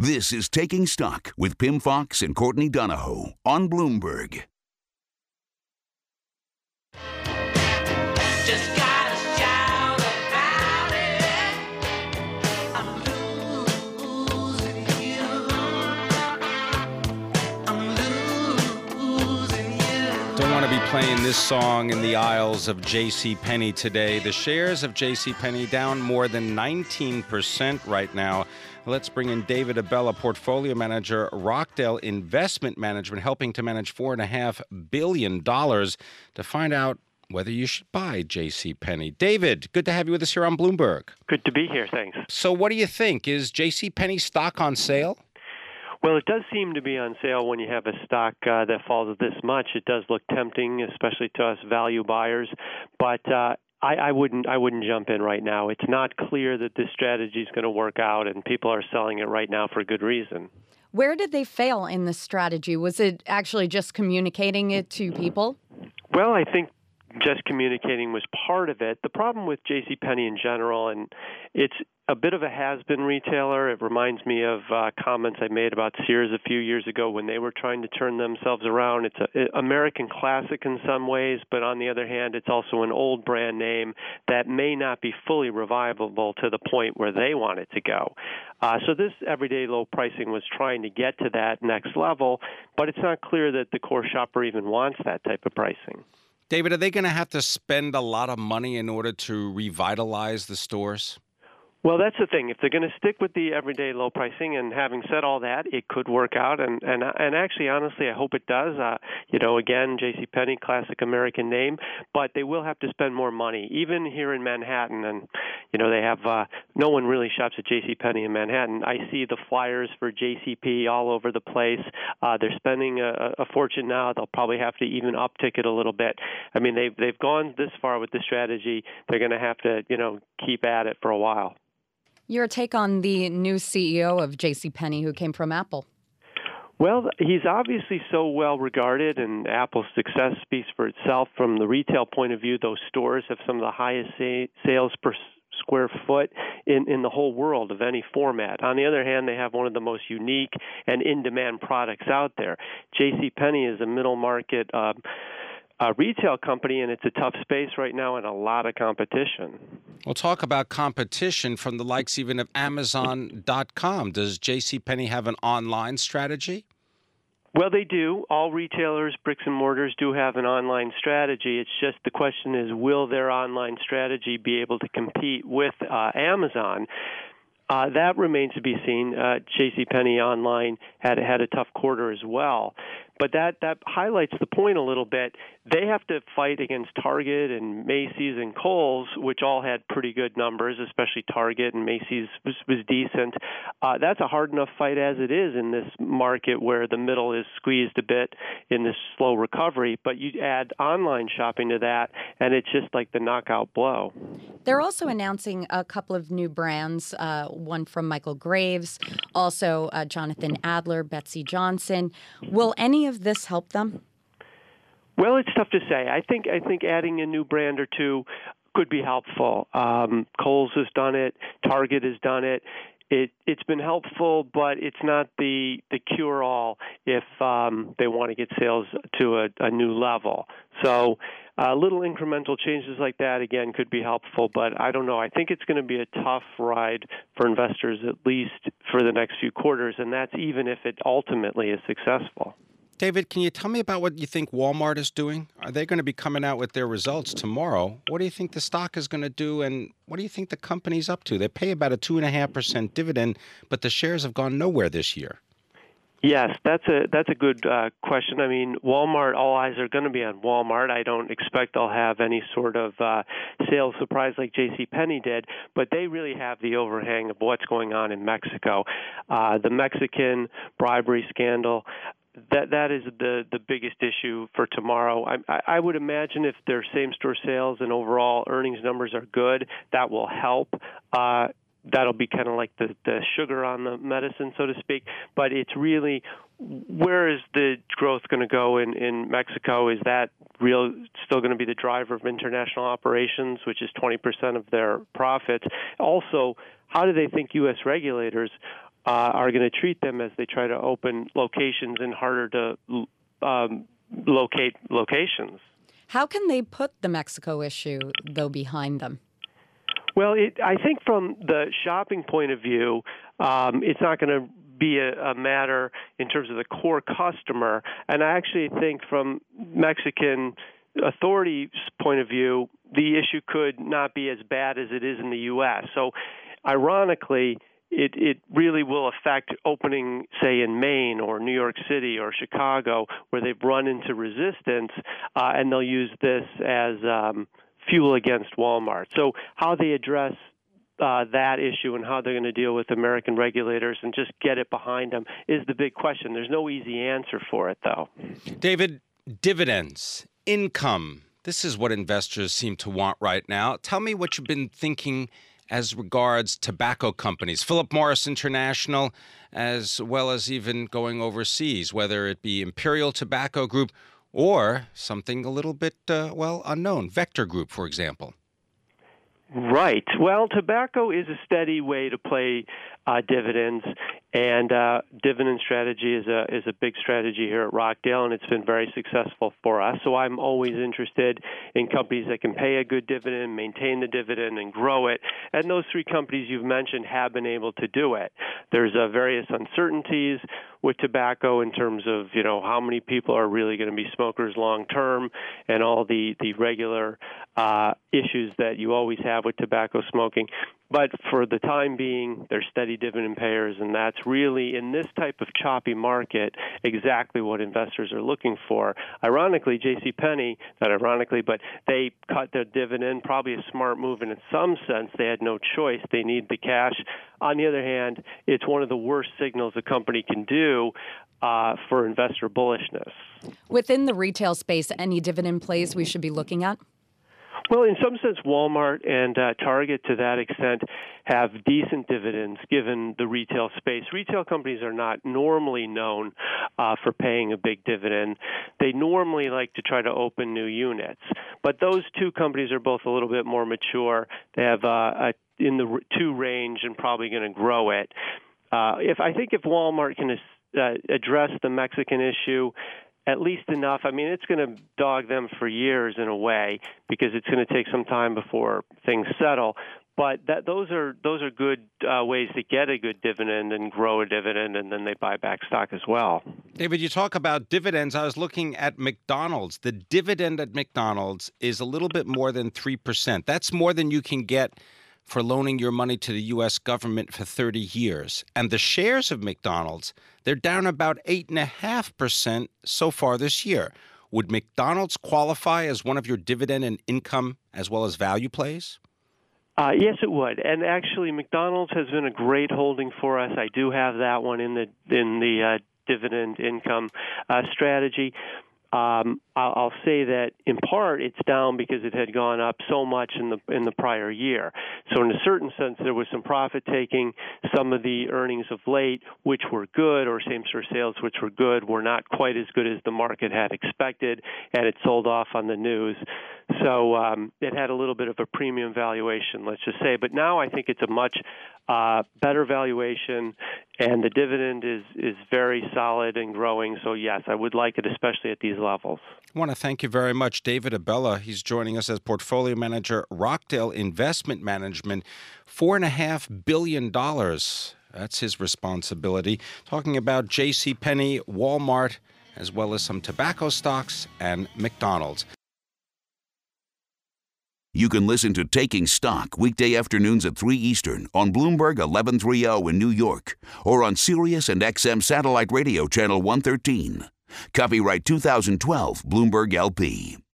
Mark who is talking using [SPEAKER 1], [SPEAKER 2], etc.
[SPEAKER 1] This is Taking Stock with Pim Fox and Courtney Donahoe on Bloomberg.
[SPEAKER 2] Just gotta shout about it. I'm losing you. I'm losing you.
[SPEAKER 3] Don't want to be playing this song in the aisles of JCPenney today. The shares of JCPenney down more than 19% right now. Let's bring in David Abella, portfolio manager, Rockdale Investment Management, helping to manage $4.5 billion to find out whether you should buy JCPenney. David, good to have you with us here on Bloomberg.
[SPEAKER 4] Good to be here, thanks.
[SPEAKER 3] So what do you think? Is JCPenney stock on sale?
[SPEAKER 4] Well, it does seem to be on sale when you have a stock that falls this much. It does look tempting, especially to us value buyers, but I wouldn't jump in right now. It's not clear that this strategy is going to work out, and people are selling it right now for good reason.
[SPEAKER 5] Where did they fail in this strategy? Was it actually just communicating it to people?
[SPEAKER 4] Well, I think just communicating was part of it. The problem with JCPenney in general, and it's a bit of a has-been retailer. It reminds me of comments I made about Sears a few years ago when they were trying to turn themselves around. It's an American classic in some ways, but on the other hand, it's also an old brand name that may not be fully revivable to the point where they want it to go. So this everyday low pricing was trying to get to that next level, but it's not clear that the core shopper even wants that type of pricing.
[SPEAKER 3] David, are they going to have to spend a lot of money in order to revitalize the stores?
[SPEAKER 4] Well, that's the thing. If they're going to stick with the everyday low pricing, and having said all that, it could work out. And actually, honestly, I hope it does. Again, JCPenney, classic American name, but they will have to spend more money, even here in Manhattan. And they have no one really shops at JCPenney in Manhattan. I see the flyers for JCP all over the place. They're spending a fortune now. They'll probably have to even uptick it a little bit. I mean, they've gone this far with the strategy. They're going to have to keep at it for a while.
[SPEAKER 5] Your take on the new CEO of JCPenney who came from Apple?
[SPEAKER 4] Well, he's obviously so well regarded, and Apple's success speaks for itself. From the retail point of view, those stores have some of the highest sales per square foot in the whole world of any format. On the other hand, they have one of the most unique and in-demand products out there. JCPenney is a middle market retail company, and it's a tough space right now and a lot of competition.
[SPEAKER 3] We'll talk about competition from the likes even of Amazon.com. Does JCPenney have an online strategy?
[SPEAKER 4] Well, they do. All retailers, bricks and mortars, do have an online strategy. It's just the question is, will their online strategy be able to compete with Amazon? That remains to be seen. JCPenney online had a tough quarter as well. But that highlights the point a little bit. They have to fight against Target and Macy's and Kohl's, which all had pretty good numbers, especially Target, and Macy's was decent. That's a hard enough fight as it is in this market where the middle is squeezed a bit in this slow recovery. But you add online shopping to that, and it's just like the knockout blow.
[SPEAKER 5] They're also announcing a couple of new brands, one from Michael Graves, also Jonathan Adler, Betsy Johnson. Will any of this help them?
[SPEAKER 4] Well, it's tough to say. I think adding a new brand or two could be helpful. Kohl's has done it. Target has done it. It's been helpful, but it's not the cure-all if they want to get sales to a new level. So little incremental changes like that, again, could be helpful, but I don't know. I think it's going to be a tough ride for investors, at least for the next few quarters, and that's even if it ultimately is successful.
[SPEAKER 3] David, can you tell me about what you think Walmart is doing? Are they going to be coming out with their results tomorrow? What do you think the stock is going to do, and what do you think the company's up to? They pay about a 2.5% dividend, but the shares have gone nowhere this year.
[SPEAKER 4] Yes, that's a good question. I mean, Walmart, all eyes are going to be on Walmart. I don't expect they'll have any sort of sales surprise like JCPenney did, but they really have the overhang of what's going on in Mexico. The Mexican bribery scandal, that is the biggest issue for tomorrow. I would imagine if their same-store sales and overall earnings numbers are good, that will help. That'll be kind of like the sugar on the medicine, so to speak. But it's really, where is the growth going to go in Mexico? Is that still going to be the driver of international operations, which is 20% of their profits? Also, how do they think U.S. regulators are going to treat them as they try to open locations in harder to locate locations.
[SPEAKER 5] How can they put the Mexico issue, though, behind them?
[SPEAKER 4] Well, I think from the shopping point of view, it's not going to be a matter in terms of the core customer. And I actually think from Mexican authorities' point of view, the issue could not be as bad as it is in the U.S. So, ironically, it really will affect opening, say, in Maine or New York City or Chicago, where they've run into resistance, and they'll use this as fuel against Walmart. So how they address that issue and how they're going to deal with American regulators and just get it behind them is the big question. There's no easy answer for it, though.
[SPEAKER 3] David, dividends, income, this is what investors seem to want right now. Tell me what you've been thinking as regards tobacco companies, Philip Morris International, as well as even going overseas, whether it be Imperial Tobacco Group or something a little bit, unknown, Vector Group, for example.
[SPEAKER 4] Right. Well, tobacco is a steady way to play dividends, and dividend strategy is a big strategy here at Rockdale, and it's been very successful for us. So I'm always interested in companies that can pay a good dividend, maintain the dividend, and grow it. And those three companies you've mentioned have been able to do it. There's various uncertainties with tobacco in terms of, how many people are really going to be smokers long term, and all the regular issues that you always have with tobacco smoking. But for the time being, they're steady dividend payers, and that's really, in this type of choppy market, exactly what investors are looking for. Ironically, JCPenney, not ironically, but they cut their dividend, probably a smart move, and in some sense, they had no choice. They need the cash. On the other hand, it's one of the worst signals a company can do for investor bullishness.
[SPEAKER 5] Within the retail space, any dividend plays we should be looking at?
[SPEAKER 4] Well, in some sense, Walmart and Target, to that extent, have decent dividends given the retail space. Retail companies are not normally known for paying a big dividend. They normally like to try to open new units. But those two companies are both a little bit more mature. They have in the 2 range and probably going to grow it. If Walmart can address the Mexican issue at least enough. I mean, it's going to dog them for years in a way because it's going to take some time before things settle. But those are good ways to get a good dividend and grow a dividend, and then they buy back stock as well.
[SPEAKER 3] David, you talk about dividends. I was looking at McDonald's. The dividend at McDonald's is a little bit more than 3%. That's more than you can get for loaning your money to the U.S. government for 30 years. And the shares of McDonald's, they're down about 8.5% so far this year. Would McDonald's qualify as one of your dividend and income as well as value plays?
[SPEAKER 4] Yes, it would. And actually, McDonald's has been a great holding for us. I do have that one in the dividend income strategy. I'll say that in part it's down because it had gone up so much in the prior year. So in a certain sense, there was some profit taking. Some of the earnings of late, which were good, or same-store sales, which were good, were not quite as good as the market had expected, and it sold off on the news. So it had a little bit of a premium valuation, let's just say. But now I think it's a much better valuation, and the dividend is very solid and growing. So, yes, I would like it, especially at these levels.
[SPEAKER 3] I want to thank you very much, David Abella. He's joining us as portfolio manager, Rockdale Investment Management. $4.5 billion. That's his responsibility. Talking about JCPenney, Walmart, as well as some tobacco stocks and McDonald's.
[SPEAKER 1] You can listen to Taking Stock weekday afternoons at 3 Eastern on Bloomberg 1130 in New York or on Sirius and XM Satellite Radio Channel 113. Copyright 2012 Bloomberg LP.